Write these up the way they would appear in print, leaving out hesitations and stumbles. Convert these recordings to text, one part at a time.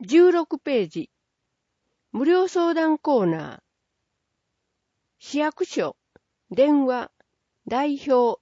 16ページ。無料相談コーナー。市役所、電話、代表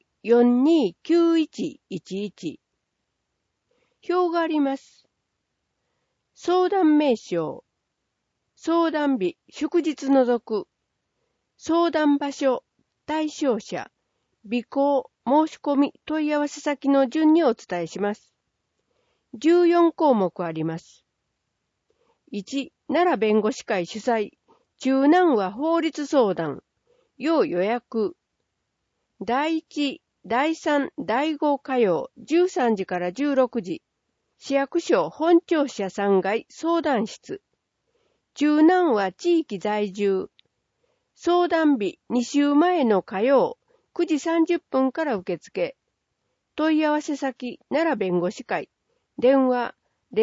429111。表があります。相談名称、相談日、祝日除く、相談場所、対象者、備考、申し込み、問い合わせ先の順にお伝えします。14項目あります。1、奈良弁護士会主催、中南和法律相談、要予約。第1、第3、第5火曜、13時から16時、市役所本庁舎3階相談室。中南和地域在住。相談日2週前の火曜、9時30分から受付。問い合わせ先、奈良弁護士会。電話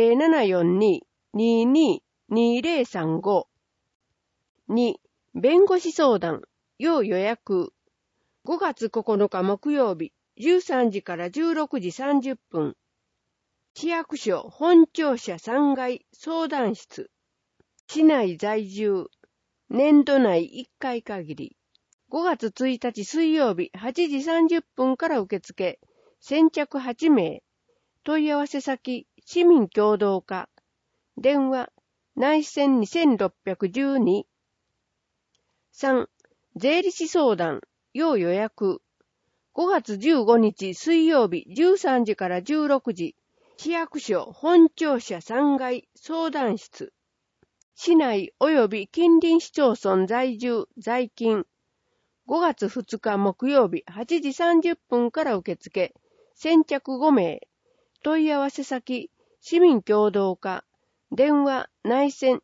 0742-222035。2、弁護士相談、要予約。5月9日木曜日、13時から16時30分。市役所本庁舎3階相談室。市内在住。年度内1回限り。5月1日水曜日8時30分から受付。先着8名。問い合わせ先、市民協働課。電話、内線2612。3、税理士相談、要予約。5月15日水曜日13時から16時。市役所本庁舎3階相談室。市内及び近隣市町村在住、在勤。5月2日木曜日8時30分から受付。先着5名。問い合わせ先、市民協働課。電話、内線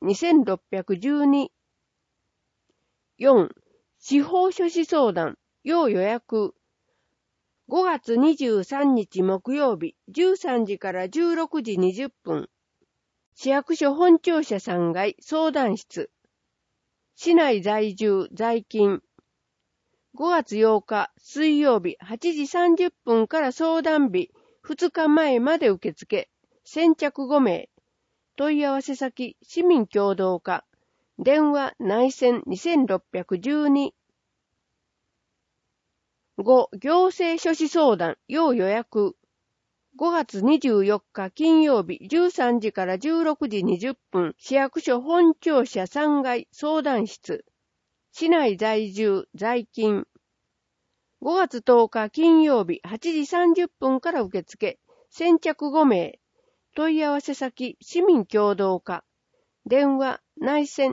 2612。4、司法書士相談、要予約。5月23日木曜日13時から16時20分。市役所本庁舎3階相談室。市内在住在勤。5月8日水曜日8時30分から相談日2日前まで受付。先着5名。問い合わせ先市民協働課。電話内線2612。5、行政書士相談要予約。5月24日金曜日13時から16時20分、市役所本庁舎3階相談室。市内在住、在勤。5月10日金曜日8時30分から受付。先着5名。問い合わせ先、市民協働課。電話、内線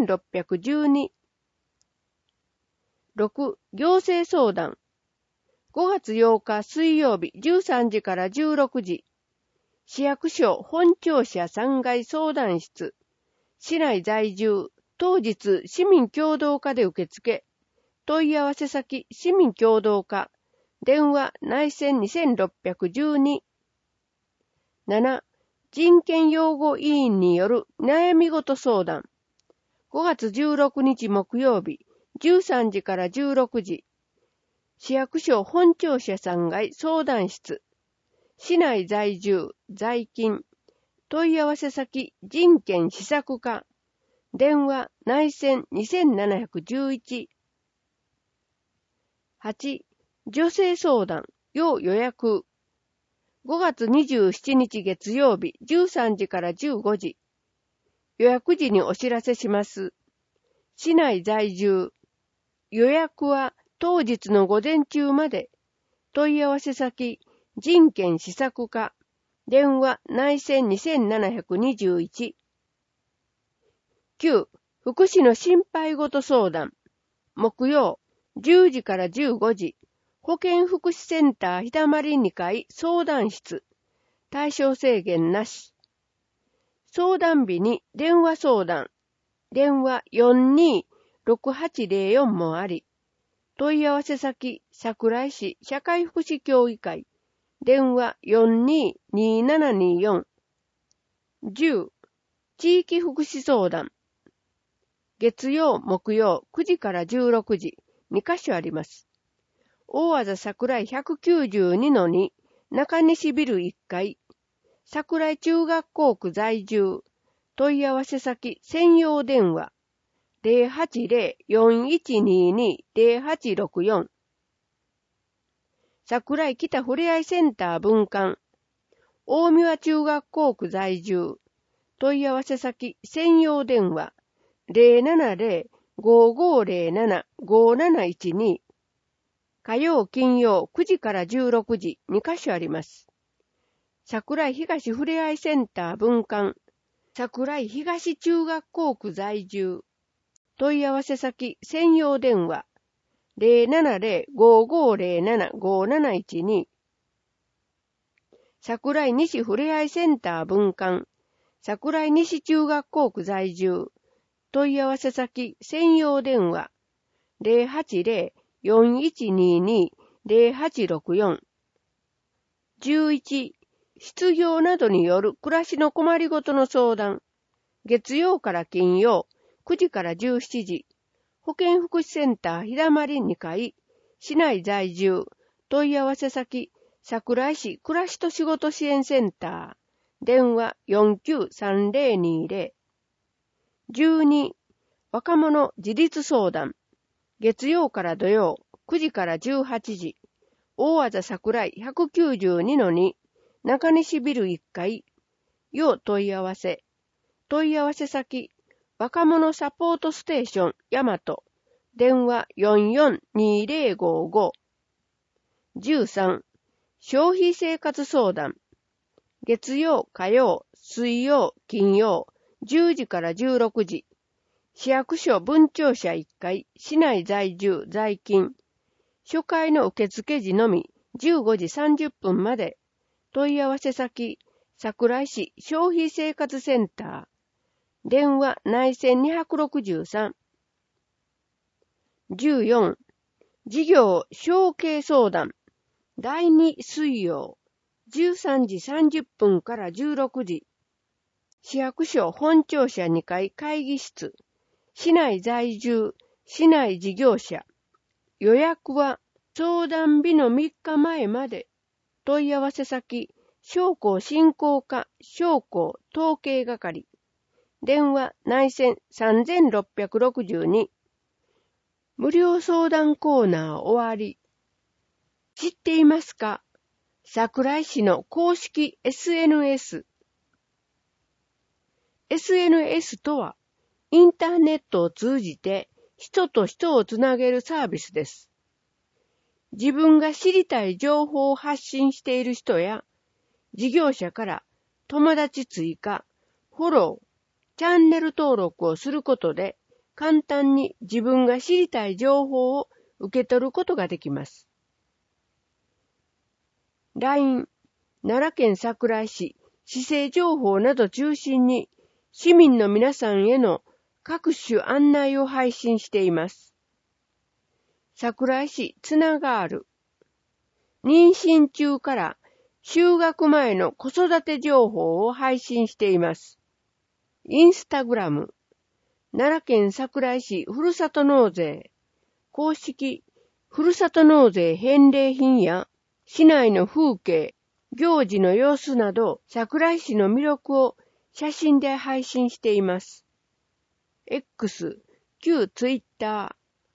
2612。6、行政相談。5月8日水曜日13時から16時。市役所本庁舎3階相談室。市内在住。当日市民協働課で受付。問い合わせ先市民協働課。電話内線2612。7、人権擁護委員による悩み事相談。5月16日木曜日13時から16時。市役所本庁舎3階相談室。市内在住、在勤。問い合わせ先、人権施策課。電話、内線2711。8、女性相談、要予約。5月27日月曜日13時から15時。予約時にお知らせします。市内在住。予約は、当日の午前中まで。問い合わせ先、人権施策課。電話内線2721。9、福祉の心配事相談。木曜、10時から15時。保健福祉センターひだまり2階相談室。対象制限なし。相談日に電話相談。電話426804もあり。問い合わせ先、桜井市社会福祉協議会。電話422724。10、地域福祉相談。月曜、木曜、9時から16時、2カ所あります。大和田桜井192-2、中西ビル1階。桜井中学校区在住。 問い合わせ先専用電話 080-4122-0864 桜井北ふれあいセンター分館大三輪中学校区在住問い合わせ先専用電話 070-5507-5712 火曜金曜9時から16時2カ所あります。桜井東ふれあいセンター分館桜井東中学校区在住問い合わせ先専用電話 070-5507-5712 桜井西ふれあいセンター分館桜井西中学校区在住問い合わせ先専用電話 080-4122-0864 11失業などによる暮らしの困りごとの相談月曜から金曜9時から17時保健福祉センターひだまり2階市内在住問い合わせ先桜井市暮らしと仕事支援センター電話 493020 12若者自立相談月曜から土曜9時から18時大和田桜井 192-2 中西ビル1階要問い合わせ問い合わせ先若者サポートステーション大和電話 442055 13消費生活相談月曜火曜水曜金曜10時から16時市役所分庁舎1階市内在住在勤初回の受付時のみ15時30分まで問い合わせ先桜井市消費生活センター電話内線263 14事業承継相談第2水曜13時30分から16時市役所本庁舎2階会議室市内在住市内事業者予約は相談日の3日前まで問い合わせ先商工振興課商工統計係電話内線3662無料相談コーナー終わり知っていますか桜井市の公式 SNS とはインターネットを通じて人と人をつなげるサービスです。自分が知りたい情報を発信している人や事業者から友達追加、フォロー、チャンネル登録をすることで簡単に自分が知りたい情報を受け取ることができます。LINE、奈良県桜井市、市政情報など中心に市民の皆さんへの各種案内を配信しています。桜井市つながる。妊娠中から就学前の子育て情報を配信しています。インスタグラム、奈良県桜井市ふるさと納税、公式ふるさと納税返礼品や市内の風景、行事の様子など桜井市の魅力を写真で配信しています。X、旧ツイッタ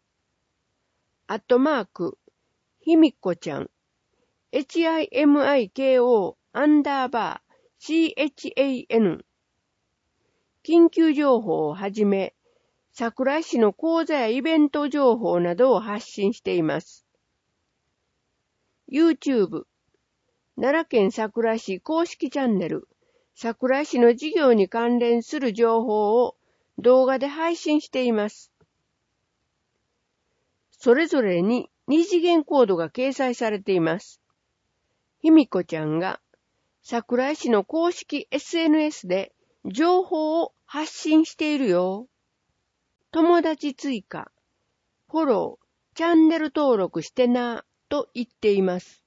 ー、ひみこちゃん、HIMIKO_CHAN、緊急情報をはじめ、桜井市の講座やイベント情報などを発信しています。YouTube、奈良県桜井市公式チャンネル、桜井市の事業に関連する情報を動画で配信しています。それぞれに二次元コードが掲載されています。ひみこちゃんが桜井市の公式 SNS で情報を発信しているよ。友達追加、フォロー、チャンネル登録してなと言っています。